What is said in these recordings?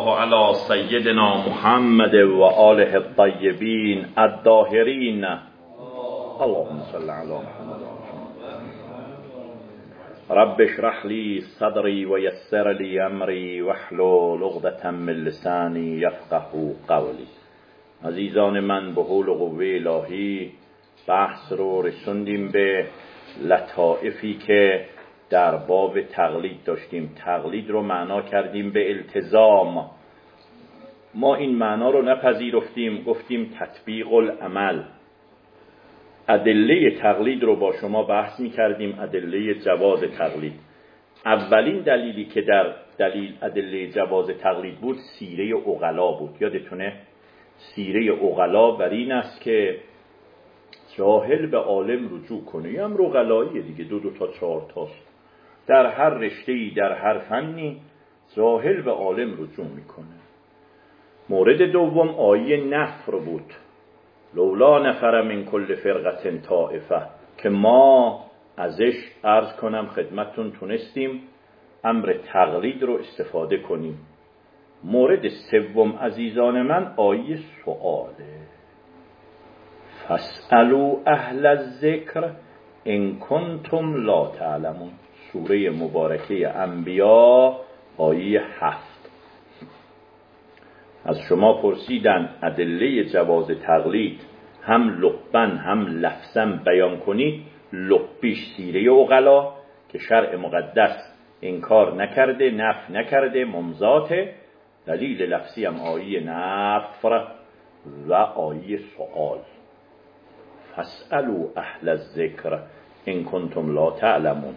الله علی سیدنا محمد و آله الطیبین الطاهرین. اللهم صل علی محمد. رب اشرح لی صدری و یسر لی امری واحلل عقدة من لسانی یفقهوا قولی. عزیزان من، به حول و قوه الهی بحث رو رسوندیم به لطائفی که در باب تقلید داشتیم. تقلید رو معنا کردیم به التزام. ما این معنا رو نپذیرفتیم، گفتیم تطبیق العمل. ادله تقلید رو با شما بحث می کردیم، ادله جواز تقلید. اولین دلیلی که در دلیل ادله جواز تقلید بود سیره عقلا بود. یادتونه سیره عقلا بر این است که جاهل به عالم رجوع کنه. یه امر عقلاییه دیگه، 2 تا 4 تاست. در هر رشته‌ای، در هر فنی جاهل به عالم رجوع میکنه. مورد دوم آیه نفر بود، لولا نفر من کل فرقة طائفه، که ما ازش عرض کنم خدمتتون تونستیم امر تقلید رو استفاده کنیم. مورد سوم عزیزان من آیه سؤاله، فاسألوا اهل الذکر ان کنتم لا تعلمون. سوره مبارکه انبیا آیه 7. از شما پرسیدن ادله جواز تقلید هم لقباً هم لفظاً بیان کنید. لقبیش سیره عقلا که شرع مقدس انکار نکرده، نفی نکرده، ممضاته. دلیل لفظی هم آیه نفر و آیه سؤال، فاسألوا اهل الذکر ان کنتم لا تعلمون.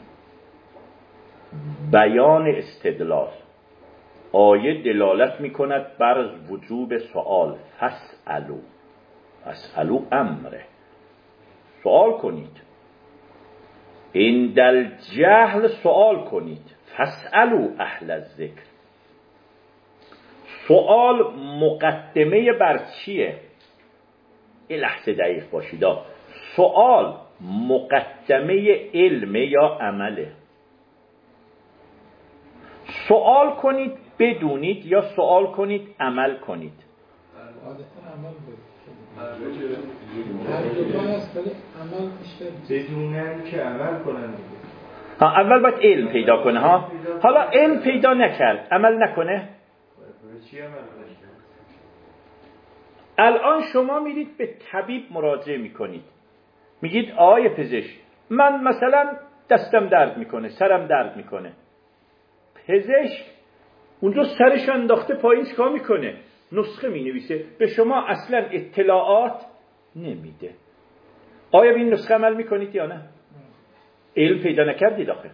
بیان استدلال. آیه دلالت میکند بر وجوب سؤال. فاسألوا، فاسألوا امره، سؤال کنید. عند الجهل سؤال کنید. فاسألوا اهل الذکر. سؤال مقدمه بر چیه؟ یه لحظه دقیق باشید. سؤال مقدمه علم یا عمله؟ سوال کنید بدونید یا سوال کنید عمل کنید؟ بدونن که عمل کنن. اول باید علم پیدا کنه ها. حالا علم پیدا نکرد، عمل نکنه. الان شما میرید به طبیب مراجعه میکنید، میگید آقای پزشک من مثلا دستم درد میکنه، سرم درد میکنه. پزشک اونجا سرش انداخته پایین چیکار میکنه؟ نسخه مینویسه، به شما اصلا اطلاعات نمیده. آیا به این نسخه عمل میکنید یا نه؟ علم پیدا نکردید آخه.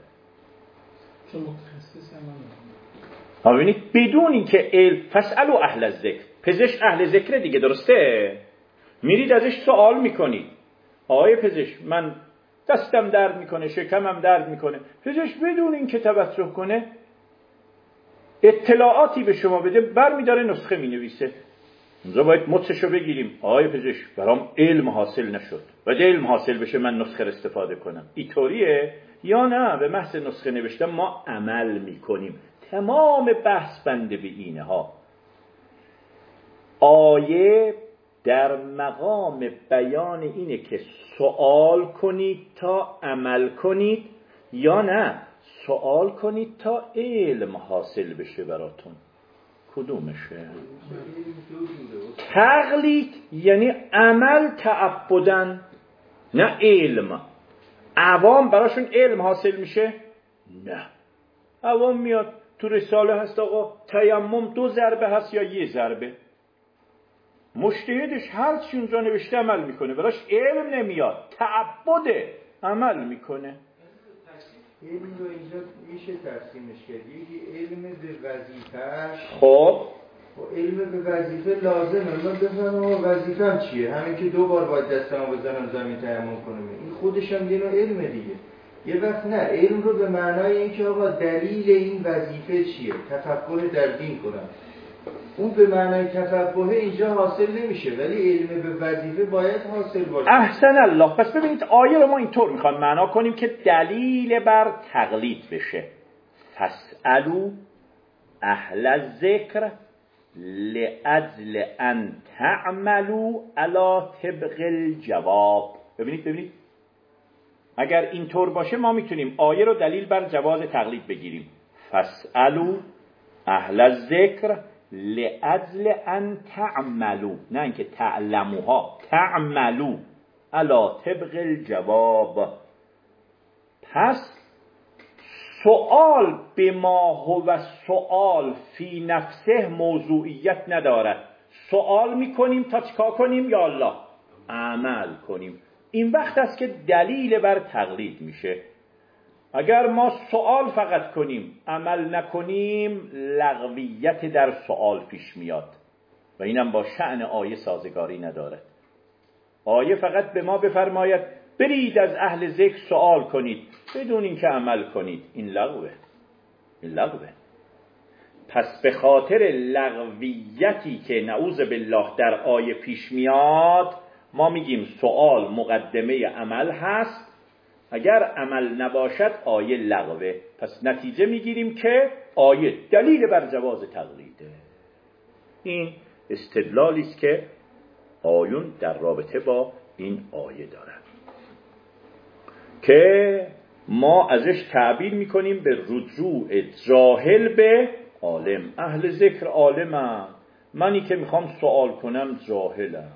ببینید بدون این که علم، فاسألوا اهل الذکر، پزشک اهل ذکر دیگه، درسته؟ میرید ازش سوال میکنید، آیا پزشک من دستم درد میکنه، شکمم درد میکنه. پزشک بدون این که توجه کنه اطلاعاتی به شما بده، برمیداره نسخه مینویسه. اونجا باید مچشو بگیریم، آقای پزشک برام علم حاصل نشد، باید علم حاصل بشه من نسخه رو استفاده کنم. اینطوریه یا نه؟ به محض نسخه نوشتن ما عمل میکنیم. تمام بحث بنده به اینه ها. آیه در مقام بیان اینه که سوال کنید تا عمل کنید یا نه سوال کنید تا علم حاصل بشه براتون. کدومشه؟ تقلید یعنی عمل تعبدن، نه علم. عوام براشون علم حاصل میشه؟ نه. عوام میاد تو رساله هست آقا تیمم 2 ضربه هست یا 1 ضربه. مجتهدش هر چی اونجا نوشته عمل میکنه، براش علم نمیاد، تعبده، عمل میکنه. علم رو اینجا میشه تقسیمش کرد. یکی علم به وظیفه‌اش. خب علم به وظیفه لازمه. من بفهمم وظیفه‌ام چیه. همین که 2 بار باید دستمو بزنم زمین تیمم کنم، این خودش هم یه علم دیگه. یه وقت نه، علم رو به معنای این که آقا دلیل این وظیفه چیه، تفقه در دین کنم. اون به معنای تفقه اینجا حاصل نمیشه، ولی علم به وظیفه باید حاصل باشه. احسن الله. پس ببینید آیه رو ما اینطور میخوام معنا کنیم که دلیل بر تقلید بشه. فاسألوا اهل الذکر لأجل ان تعملوا علی طبق الجواب. ببینید اگر اینطور باشه ما میتونیم آیه رو دلیل بر جواز تقلید بگیریم. فاسألوا اهل الذکر لأجل ان تعملوا، نه اینکه تعلموها، تعملوا علی طبق الجواب. پس سؤال به ما هو سؤال فی نفسه موضوعیت ندارد. سؤال میکنیم تا چیکار کنیم؟ یا الله عمل کنیم. این وقت است که دلیل بر تقلید میشه. اگر ما سؤال فقط کنیم عمل نکنیم لغویت در سؤال پیش میاد و اینم با شأن آیه سازگاری ندارد. آیه فقط به ما بفرماید برید از اهل ذکر سؤال کنید بدون اینکه عمل کنید. این لغوه. پس به خاطر لغویتی که نعوذ بالله در آیه پیش میاد ما میگیم سؤال مقدمه عمل هست. اگر عمل نباشد آیه لغوه. پس نتیجه میگیریم که آیه دلیل بر جواز تقلیده. این استدلالی است که آیون در رابطه با این آیه دارند که ما ازش تعبیر میکنیم به رجوع جاهل به عالم. اهل ذکر عالمم، منی که میخوام سوال کنم جاهلم.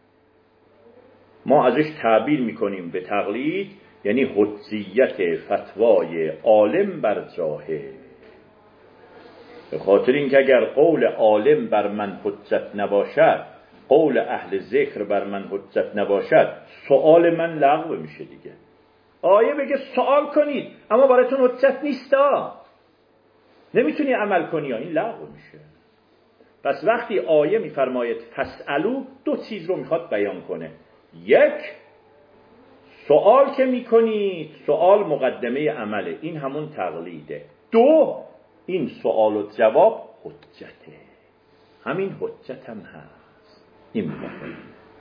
ما ازش تعبیر میکنیم به تقلید، یعنی حجیت فتوای عالم بر جاهل. به خاطر اینکه اگر قول عالم بر من حجت نباشد، قول اهل ذکر بر من حجت نباشد، سؤال من لغو میشه دیگه. آیه بگه سوال کنید اما براتون حجت نیستا، نمیتونی عمل کنی، این لغو میشه. پس وقتی آیه میفرماید فاسألوا، دو چیز رو میخواد بیان کنه. یک، سوال که میکنید سوال مقدمه عمله، این همون تقلیده. دو، این سوال و جواب حجته، همین حجت هم هست. این میفرماید.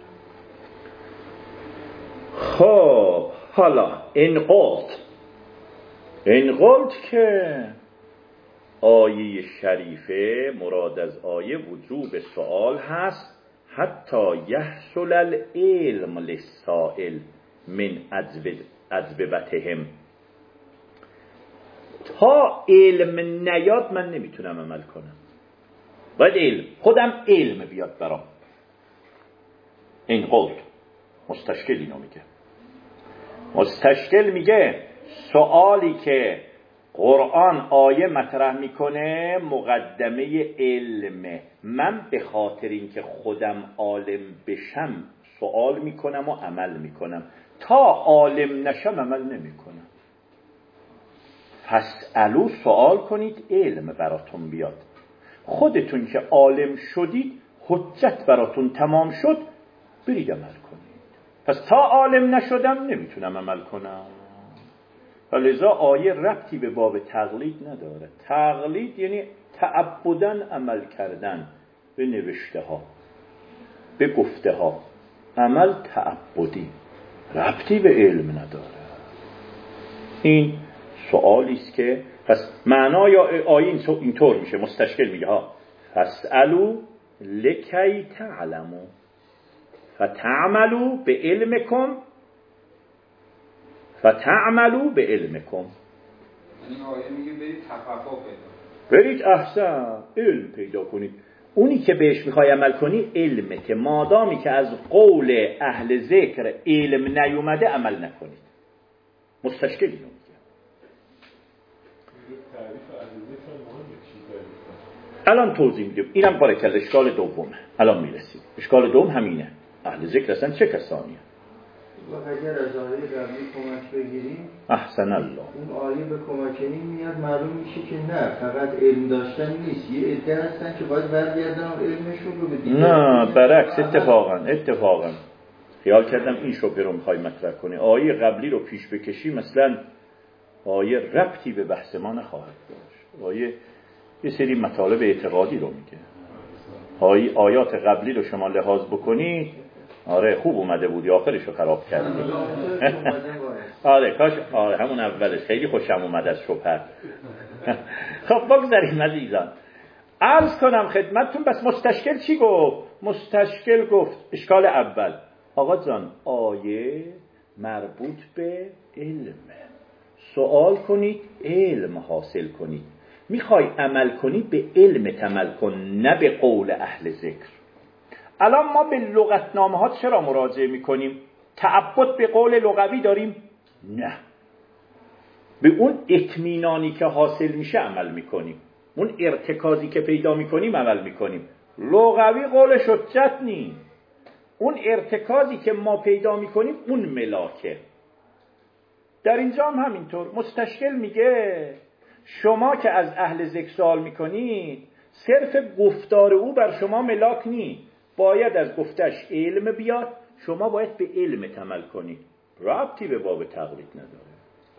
خب حالا این قلت که آیه شریفه مراد از آیه وجوب سوال هست حتی یحصل العلم للسائل من اجوبتهم. تا علم نیاد من نمیتونم عمل کنم، باید خودم علم بیاد برام. این قلت مستشکل اینو میگه. مستشکل میگه سوالی که قرآن آیه مطرح میکنه مقدمه علمه. من به خاطر اینکه خودم عالم بشم سوال میکنم و عمل میکنم، تا عالم نشم عمل نمیکنم. فاسألوا، سوال کنید علم براتون بیاد. خودتون که عالم شدید، حجت براتون تمام شد، برید عمل کنید. پس تا عالم نشدم نمیتونم عمل کنم. لذا آیه ربطی به باب تقلید نداره. تقلید یعنی تعبداً عمل کردن به نوشته ها، به گفته ها. عمل تعبدی، ربطی به علم نداره. این سوالی است که پس معنای آیه اینطور میشه. مستشکل میگه ها فاسألوا لکی تعلموا فتعملوا بعلمکم فتعملوا بعلمکم. این آیه میگه برید تفقه پیدا، برید احسن علم پیدا کنید. اونی که بهش میخوای عمل کنی علمه، که مادامی که از قول اهل ذکر علم نیومده عمل نکنید. مستشکل اینو میگه. الان توضیح میدیم. اینم بارکل اشکال دومه. الان میرسیم. اشکال دوم همینه. اهل ذکر اصلا چه کسانیه؟ اگر از آیه قبلی کمک بگیریم، احسن الله، اون آیه به کمک این میاد معلوم میشه که نه فقط علم داشتن نیست. یه عده هستن که باید برگردن علمشون رو به دیگه. نه برعکس، اتفاقا خیال کردم این شبهه رو میخوای مطرح کنی. آیه قبلی رو پیش بکشی مثلا آیه ربطی به بحث ما نخواهد داشت. آیه یه سری مطالب اعتقادی رو میگه. آیات قبلی رو شما لحاظ بکنی، آره خوب اومده بودی، آخرش رو خراب کردی. آره کاش، آره همون اولش خیلی خوشم اومد از شبهه. خب بگذاریم عزیزان. عرض کنم خدمتتون بس مستشکل چی گفت؟ مستشکل گفت اشکال اول آقا جان آیه مربوط به علمه، سوال کنید علم حاصل کنید، میخوای عمل کنی به علم عمل کن نه به قول اهل ذکر. الان ما به لغتنامه ها چرا مراجعه میکنیم؟ تعبد به قول لغوی داریم؟ نه، به اون اطمینانی که حاصل میشه عمل میکنیم، اون ارتکازی که پیدا میکنیم عمل میکنیم. لغوی قول حجت نی، اون ارتکازی که ما پیدا میکنیم اون ملاکه. در اینجا هم همینطور مستشکل میگه شما که از اهل ذکر سوال میکنید صرف گفتار او بر شما ملاک نی، باید از گفتش علم بیاد، شما باید به علم عمل کنید، ربطی به باب تقلید نداره.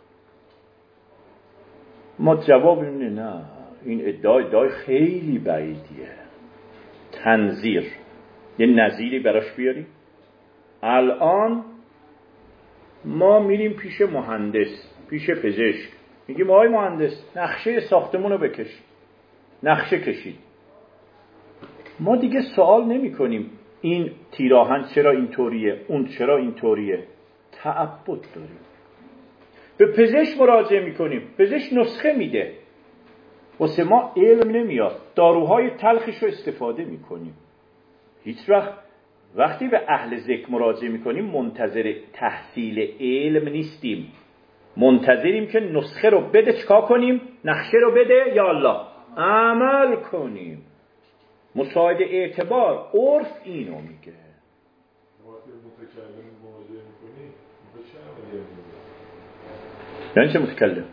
ما جواب اینه نه، این ادعای خیلی بعیدیه. تنظیر یه نظیری براش بیاریم. الان ما میریم پیش مهندس، پیش پزشک، میگیم آقای مهندس نقشه ساختمون رو بکش. نقشه کشید. ما دیگه سوال نمی کنیم این تیراهن چرا اینطوریه، اون چرا اینطوریه. تعبد داریم. به پزشک مراجعه میکنیم، پزشک نسخه میده، واسه ما علم نمیاد، داروهای تلخش رو استفاده میکنیم. هیچ وقتی به اهل ذکر مراجعه میکنیم منتظر تحصیل علم نیستیم، منتظریم که نسخه رو بده چکا کنیم، نقشه رو بده یا الله عمل کنیم. مساعد اعتبار عرف اینو میگه. یعنی چه متکلم؟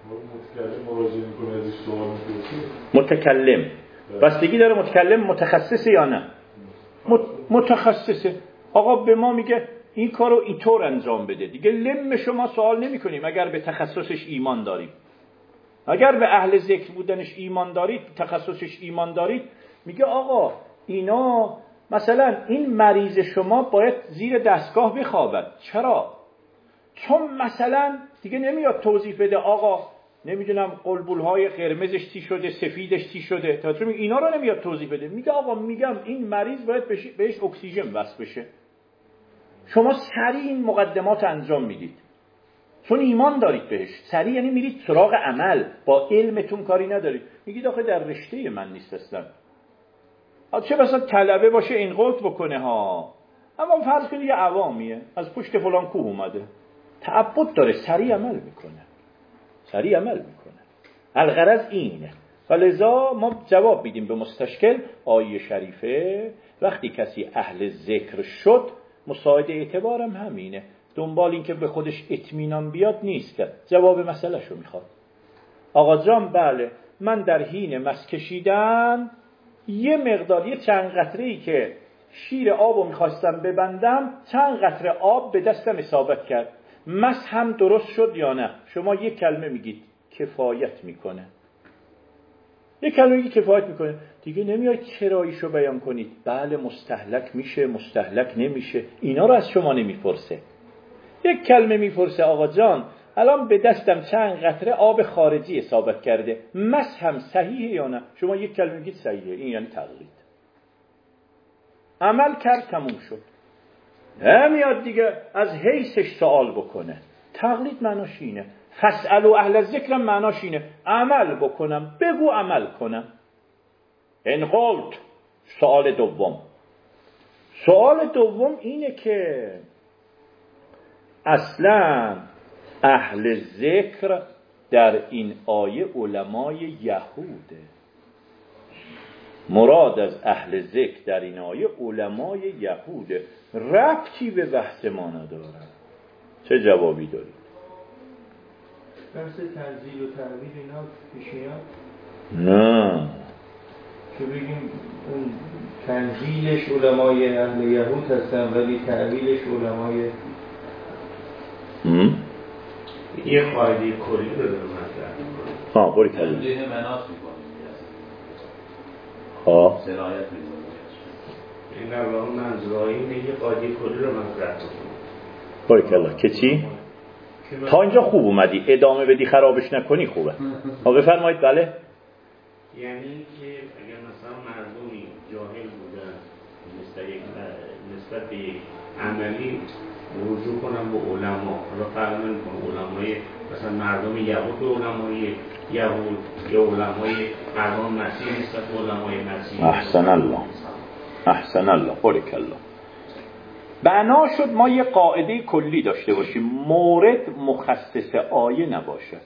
متکلم بستگی داره متکلم متخصصه یا نه. متخصصه. آقا به ما میگه این کارو اینطور انجام بده، دیگه لم شما سوال نمی کنیم اگر به تخصصش ایمان داریم. اگر به اهل ذکر بودنش ایمان دارید، تخصصش ایمان دارید، میگه آقا اینا مثلا این مریض شما باید زیر دستگاه بخوابد. چرا؟ چون مثلا دیگه نمیاد توضیح بده آقا نمیدونم قلبولهای قرمزش چی شده، سفیدش چی شده، تا اینا رو نمیاد توضیح بده. میگه آقا میگم این مریض باید بهش اکسیژن وصل بشه. شما سریع این مقدمات انجام میدید چون ایمان دارید بهش، سریع یعنی میرید سراغ عمل، با علمتون کاری ندارید. میگید آخه در رشته من نیست اصلا. چه بسا طلبه باشه این قلت بکنه ها، اما فرض کنید یه عوامیه از پشت فلان کوه اومده، تعبد داره، سریع عمل میکنه، سریع عمل میکنه. الغرض اینه. ولذا ما جواب میدیم به مستشکل آیه شریفه وقتی کسی اهل ذکر شد مساعد اعتبارم همینه، دنبال این که به خودش اطمینان بیاد نیست که جواب مسئله شو میخواد. آقا جان بله من در حین مس کشیدن یه مقدار، یه چند قطره‌ای که شیر آبو میخواستم ببندم، چند قطره آب به دستم اصابت کرد، مس هم درست شد یا نه؟ شما یک کلمه میگید کفایت میکنه، یک کلمه میگید کفایت میکنه، دیگه نمیاید چراییشو بیان کنید. بله مستهلک میشه، مستهلک نمیشه، اینا رو از شما نمیپرسه. یک کلمه میپرسه آقا جان الان به دستم چند قطره آب خارجی اصابت کرده، مس هم صحیحه یا نه؟ شما یک کلمه میگید صحیحه، این یعنی تقلید. عمل کرد تموم شد. نمیاد دیگه از حیثش سوال بکنه. تقلید معناش اینه. فاسألوا اهل الذکر معناش اینه عمل بکنم، بگو عمل کنم. ان قلت. سوال دوم اینه که اصلا اهل ذکر در این آیه علمای یهوده. مراد از اهل ذکر در این آیه علمای یهوده، ربطی به بحث ما ندارن. چه جوابی دارید؟ بحث تنزیل و تعبیر اینا پیش میاد؟ نه که بگیم اون تنزیلش علمای اهل یهود هستن ولی تعبیرش علمای یه قاعده کلی رو مطرح باری کردیم ذهن مناس میکنیم سرایت میکنیم این در واقع منظورهای اینه یه قاعده کلی رو مطرح کنیم. باری کردیم که چی؟ تا اینجا خوب اومدی، ادامه بدی خرابش نکنی خوبه. بفرمایید. بله یعنی که اگر مثلا مردمی جاهل بودن نسبت به یک عملی رجوع کنن به علما، حالا فرق نمی‌کنه علمای مثلا مردم یهود به علمای یهود یا علمای مردم مسیح نسبت به علمای مسیح. احسن الله، احسن الله، بارک الله. بنا شد ما یه قاعده کلی داشته باشیم، مورد مخصص آیه نباشد،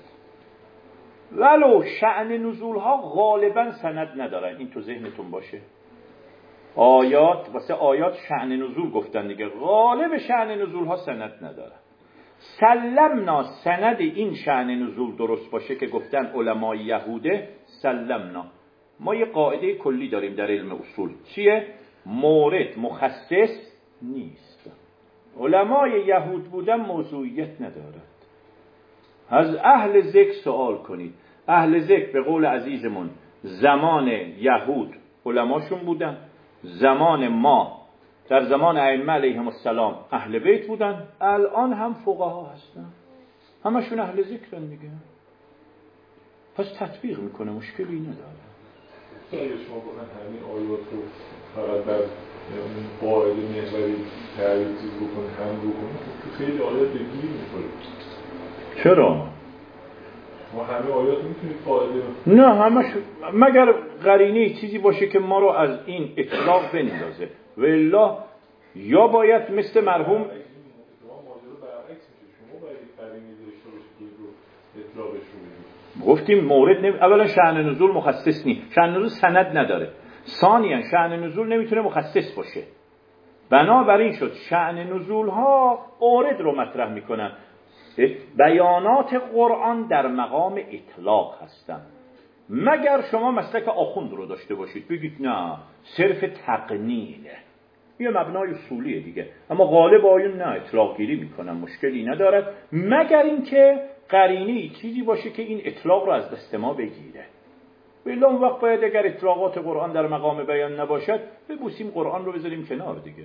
ولو شأن نزول ها غالبا سند ندارن. این تو ذهنتون باشه. آیات واسه آیات شأن نزول گفتن دیگه، غالب شأن نزول ها سند ندارن. سلمنا، سند این شأن نزول درست باشه که گفتن علمای یهوده، سلمنا. ما یه قاعده کلی داریم در علم اصول، چیه؟ مورد مخصص نیست. علمای یهود بودن موضوعیت ندارد. از اهل ذکر سوال کنید. اهل ذکر به قول عزیزمون زمان یهود علماشون بودن، زمان ما در زمان ائمه علیهم السلام اهل بیت بودن، الان هم فقها هستن، همشون اهل ذکرن دیگه. پس تطبیق میکنه، مشکلی نداره. اگه شما بخواید همین آیات رو فقط در قاعده محوری تعریف بکنید، هم بکنید، تو خیلی آیات به گیر می‌خورید. چرا؟ ما همه آیات میتونید قاعده نه همش، مگر قرینه چیزی باشه که ما رو از این اطلاق بندازه، و الا یا باید مثل مرحوم ماجرا برعکس میشه. شما باید قرینه داشته باشید که رو اطلاقش رو بدید. گفتیم مورد اولا شأن نزول مخصص نیست، شأن نزول سند نداره. ثانیاً شأن نزول نمیتونه مخصص باشه. بنابراین شد شأن نزول ها مورد رو مطرح میکنن. بیانات قرآن در مقام اطلاق هستن، مگر شما مسلک آخوند رو داشته باشید بگید نه صرف تقنینه، یه مبنای اصولیه دیگه، اما غالب آیون نه اطلاق گیری میکنن، مشکلی ندارد، مگر اینکه قرینه چیزی باشه که این اطلاق رو از دست ما بگیره. بله اون وقت باید اگر اطلاقات قرآن در مقام بیان نباشد ببوسیم قرآن رو بذاریم کنار دیگه.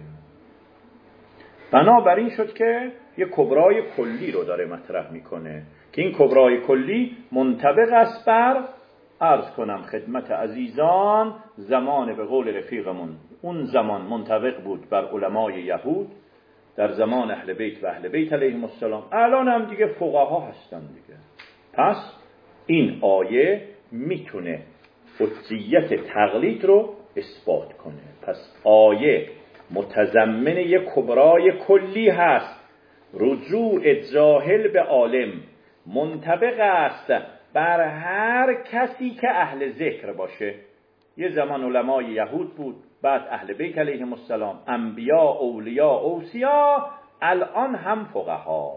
بنابراین شد که یک کبرای کلی رو داره مطرح میکنه که این کبرای کلی منطبق است بر، عرض کنم خدمت عزیزان، زمان به قول رفیقمون اون زمان منطبق بود بر علمای یهود در زمان اهل بیت و اهل بیت علیهم السلام، الان هم دیگه فقها هستن دیگه. پس این آیه میتونه حجیت تقلید رو اثبات کنه. پس آیه متضمن یک کبرای کلی هست، رجوع جاهل به عالم منطبق است بر هر کسی که اهل ذکر باشه. یه زمان علمای یهود بود، بعد اهل بیت علیهم السلام، انبیا، اولیاء، اوصیا، الان هم فقها.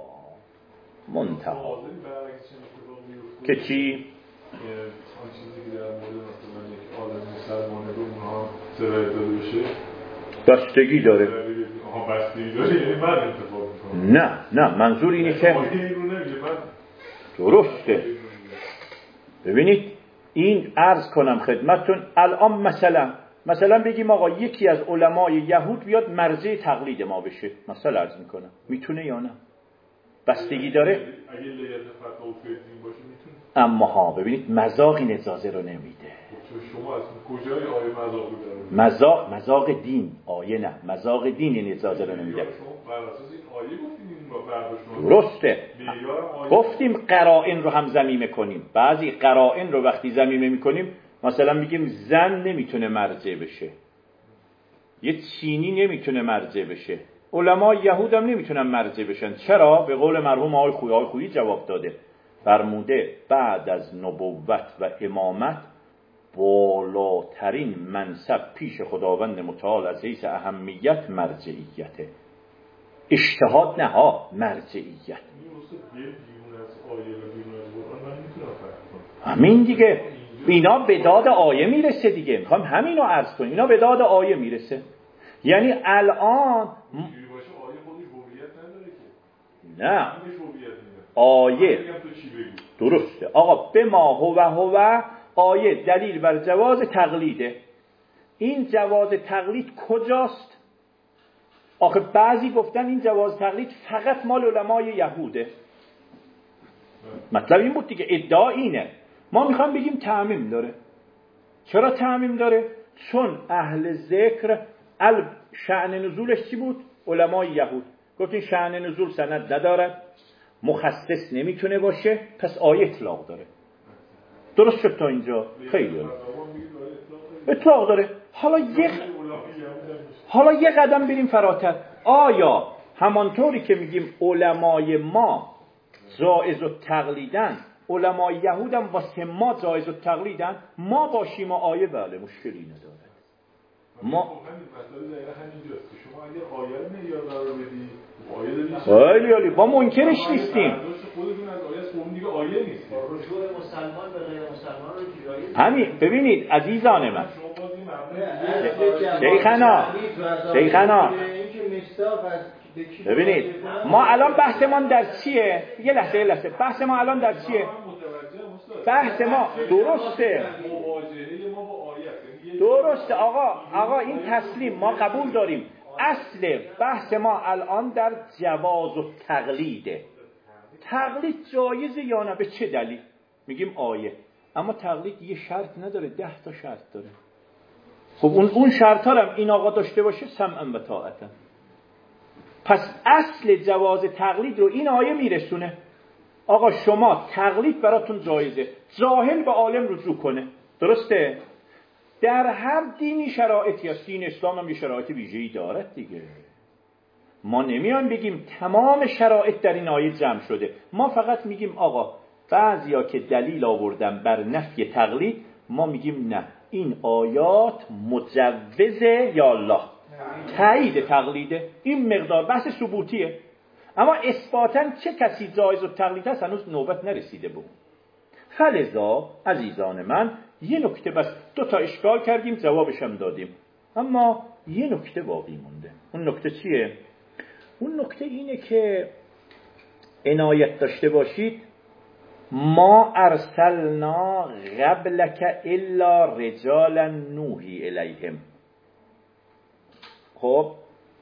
منتها که چی؟ آن چیزی که در مورد مثلا یک عالم مسلمانه رو اونها سرایت داده بشه بستگی داره. بستگی داره، یعنی من انتخاب میکنم. نه منظور اینه که درسته. ببینید این عرض کنم خدمتتون، الان مثلا بگیم آقا یکی از علمای یهود بیاد مرجع تقلید ما بشه، مثلا عرض میکنم، میتونه یا نه؟ بستگی داره. اگه لیت فتوا و فیدین باشه میتونه. اما ها ببینید مذاق این اجازه رو نمیده. شما از کجای آیه مذاق رو دارید؟ مذاق دین، آیه نه، مذاق دین این اجازه رو نمیده. شما بر اساس این آیه گفتین با برداشت درسته. گفتیم قرائن رو هم ضمیمه کنیم. بعضی قرائن رو وقتی ضمیمه میکنیم، مثلا میگیم زن نمیتونه مرجع بشه، یه چینی نمیتونه مرجع بشه، علمای یهود هم نمیتونن مرجع بشن. چرا؟ به قول مرحوم آقای خویی جواب داده، فرموده بعد از نبوت و امامت بالاترین منصب پیش خداوند متعال از حیث اهمیت مرجعیته. اجتهاد نه ها، مرجعیت. همین دیگه، اینا به داد آیه میرسه دیگه. میخوام همینو عرض کنیم، اینا به داد آیه میرسه. یعنی الان نه آیه درسته آقا، به ما هو آیه دلیل بر جواز تقلیده. این جواز تقلید کجاست؟ آخه بعضی گفتن این جواز تقلید فقط مال علمای یهوده. مطلب این بود دیگه، ادعا اینه. ما میخوام بگیم تعمیم داره. چرا تعمیم داره؟ چون اهل ذکر شأن نزولش چی بود؟ علمای یهود گفتین شأن نزول سند ندارد، مخصص نمیتونه باشه، پس آیه اطلاق داره. درست شد تا اینجا؟ خیلی اطلاق داره. حالا یه قدم بریم فراتر. آیا همانطوری که میگیم علمای ما جایز التقلیدن، علمای یهود هم واسه ما جایز التقلیدن؟ ما باشیم و آیه بله مشکلی نداره. ما شما اگه آیه رو معیار قرار بدی، خیلی عالی، با منکرش نیستیم. خودتون از آیه قوم دیگه آیه نیست. رجوع مسلمان به غیر مسلمان رو جایز. همین ببینید عزیزان من، شیخنا ببینید ما الان بحثمان در چیه؟ یه لحظه بحث ما الان در چیه؟ بحث ما درسته آقا این تسلیم ما قبول داریم. اصل بحث ما الان در جواز و تقلیده. تقلید جایزه یا نه؟ به چه دلیل؟ میگیم آیه. اما تقلید یه شرط نداره، 10 تا شرط داره. خب اون شرط ها هم این آقا داشته باشه سمعا و طاعتا. پس اصل جواز تقلید رو این آیه میرسونه. آقا شما تقلید براتون جایزه، جاهل به عالم رجوع کنه. درسته؟ در هر دینی شرایطی هست، دین اسلام هم یه شرایط ویژه‌ای دارد دیگه. ما نمیان بگیم تمام شرایط در این آیه جمع شده. ما فقط میگیم آقا بعضیا که دلیل آوردن بر نفی تقلید، ما میگیم نه این آیات مجوزه یا الله تایید تقلیده. این مقدار بحث ثبوتیه. اما اثباتاً چه کسی جایز التقلید هست هنوز نوبت نرسیده بود. فلذا عزیزان من یه نکته بس، 2 تا اشکال کردیم جوابش هم دادیم، اما یه نکته باقی مونده. اون نکته چیه؟ اون نکته اینه که عنایت داشته باشید ما ارسلنا قبلک الا رجالا نوحی الیهم. خب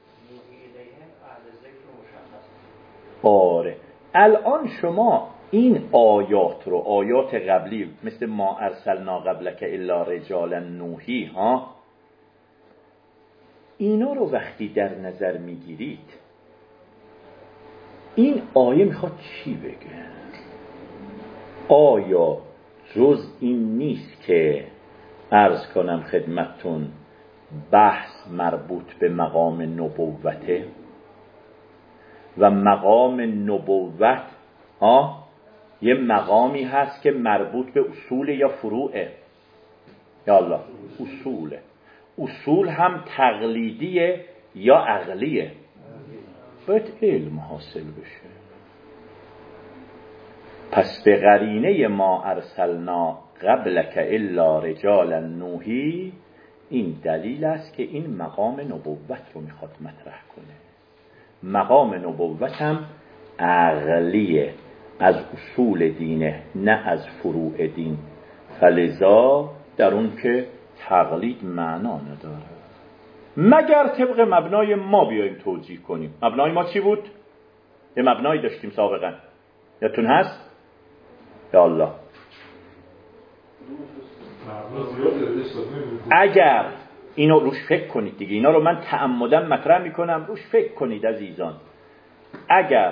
آره الان شما این آیات رو، آیات قبلی مثل ما ارسلنا قبلک الا رجالا نوحی ها، اینا رو وقتی در نظر میگیرید این آیه میخواد چی بگه؟ آیا جز این نیست که عرض کنم خدمتتون بحث مربوط به مقام نبوته و مقام نبوت یه مقامی هست که مربوط به اصول یا فروعه؟ یا الله اصول هم تقلیدیه یا عقلیه؟ باید علم حاصل بشه. پس به قرینه ما ارسلنا قبلک الا رجالا نوحی این دلیل است که این مقام نبوت رو میخواد مطرح کنه. مقام نبوت هم عقلیه، از اصول دینه نه از فروع دین. فلذا در اون که تقلید معنا نداره مگر طبق مبنای ما بیاییم توجیه کنیم. مبنای ما چی بود؟ یه مبنایی داشتیم سابقا، یادتون هست؟ یا الله اگر اینو روش فکر کنید دیگه، اینا رو من تعمداً مطرح میکنم، روش فکر کنید عزیزان. اگر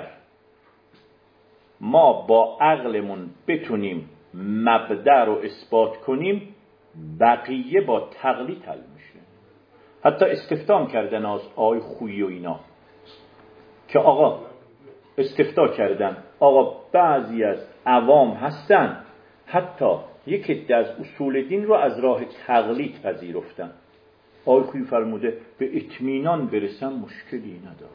ما با عقلمون بتونیم مبدأ رو اثبات کنیم، بقیه با تقلید حل میشه. حتی استفتام کردن از آقای خویی و اینا که آقا استفتاء کردن، آقا بعضی از عوام هستن حتی یک عده از اصول دین رو از راه تقلید پذیرفتن. آقای خویی فرموده به اطمینان برسن مشکلی نداره.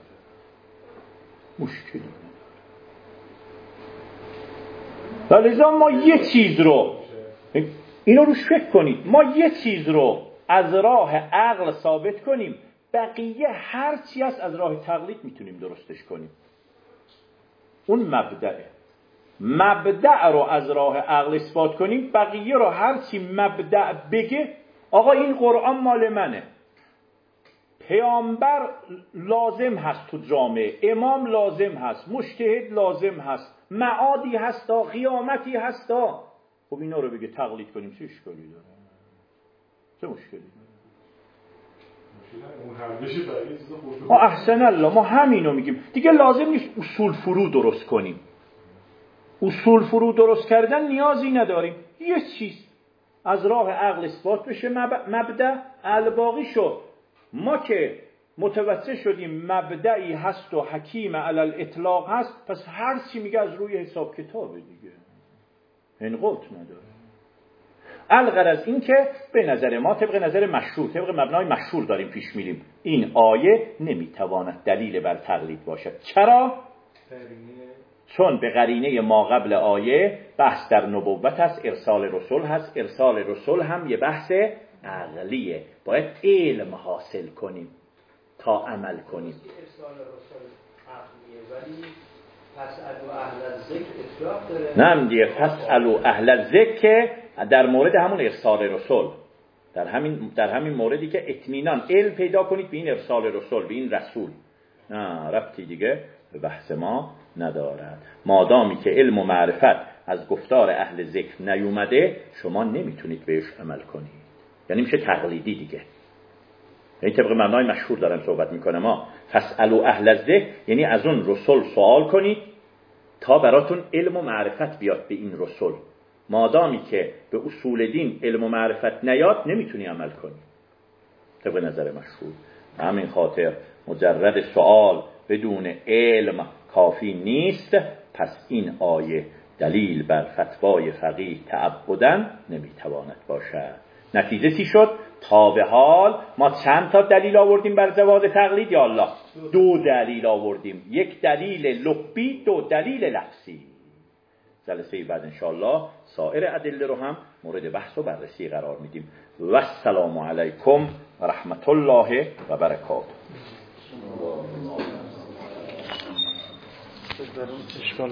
لذا ما یه چیز رو، اینو روش فکر کنید، ما یه چیز رو از راه عقل ثابت کنیم، بقیه هر چی هست از راه تقلید میتونیم درستش کنیم. اون مبدأه. مبدأ رو از راه عقل اثبات کنیم، بقیه رو هر چی مبدأ بگه، آقا این قرآن مال منه، پیامبر لازم هست تو جامعه، امام لازم هست، مجتهد لازم هست، معادی هستا، قیامتی هستا. خب اینا رو بگه تقلید کنیم چه اشکالی داره؟ چه مشکلی؟ اون هر بشه برای چیز خودش. احسن الله، ما همینو میگیم دیگه. لازم نیست اصول فرو درست کنیم. اصول فرو درست کردن نیازی نداریم. یه چیز از راه عقل اثبات بشه مبدأ، الباقی شد. ما که متوسل شدیم مبدعی هست و حکیم علی الاطلاق هست، پس هر چی میگه از روی حساب کتابه دیگه، انقاط نداره. الغرض این که به نظر ما طبق نظر مشهور، طبق مبنای مشهور داریم پیش میریم، این آیه نمیتواند دلیل بر تقلید باشد. چرا؟ چون به قرینه ما قبل آیه بحث در نبوت هست، ارسال رسول هست. ارسال رسول هم یه بحث عقلیه، باید علم حاصل کنیم تا عمل کنیم. ارسال رسول عقلیه، ولی فاسألوا اهل الذکر اطلاق داره. نه دیگه، فاسألوا اهل الذکر در مورد همون ارسال رسول، در همین موردی که اطمینان علم پیدا کنید به این ارسال رسول، به این رسول. نه ربطی دیگه به بحث ما ندارد. مادامی که علم و معرفت از گفتار اهل ذکر نیومده، شما نمیتونید بهش عمل کنید، یعنی میشه تقلیدی دیگه. یعنی طبق معنای مشهور دارم صحبت میکنم. ما فاسألوا اهل الذکر یعنی از اون رسول سوال کنید تا براتون علم و معرفت بیاد به این رسول. مادامی که به اصول دین علم و معرفت نیاد، نمیتونی عمل کنی طبق نظر مشهور. همین خاطر مجرد سوال بدون علم کافی نیست. پس این آیه دلیل بر فتوای فقیه تعبداً نمیتواند باشد. نتیجه چی شد؟ تا به حال ما چند تا دلیل آوردیم بر جواز تقلید؟ یا الله 2 دلیل آوردیم، 1 دلیل لفظی، 2 دلیل لفظی. جلسه بعد انشاءالله سایر ادله رو هم مورد بحث و بررسی قرار میدیم. و السلام علیکم و رحمت الله و برکاته.